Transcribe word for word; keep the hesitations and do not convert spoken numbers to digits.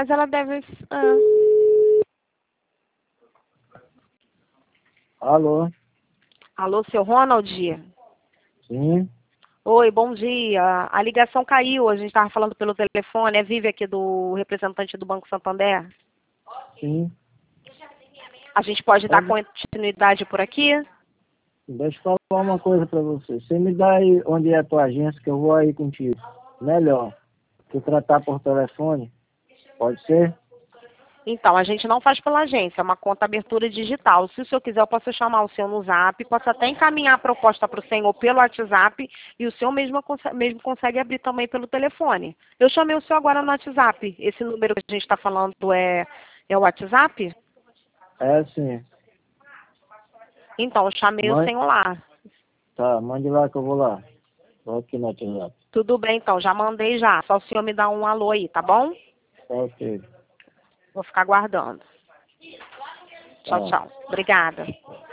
mas ela deve... Ah. Alô? Alô, seu Ronald? Sim? Oi, bom dia. A ligação caiu, a gente estava falando pelo telefone. É Vivi aqui do representante do Banco Santander. Sim. A gente pode dar Pode. continuidade por aqui? Deixa eu falar uma coisa pra você. Você me dá aí onde é a tua agência que eu vou aí contigo. Melhor que tratar por telefone. Pode ser? Então, a gente não faz pela agência, é uma conta abertura digital. Se o senhor quiser, eu posso chamar o senhor no Zap, posso até encaminhar a proposta para o senhor pelo WhatsApp e o senhor mesmo, conse- mesmo consegue abrir também pelo telefone. Eu chamei o senhor agora no WhatsApp. Esse número que a gente está falando é, é o WhatsApp? É sim. Então, eu chamei o Mãe, senhor lá. tá, mande lá que eu vou lá. Vou aqui no WhatsApp. Tudo bem, então, já mandei já. Só o senhor me dá um alô aí, tá bom? Tá ok. Vou ficar aguardando. Tchau, Tá. tchau. Obrigada.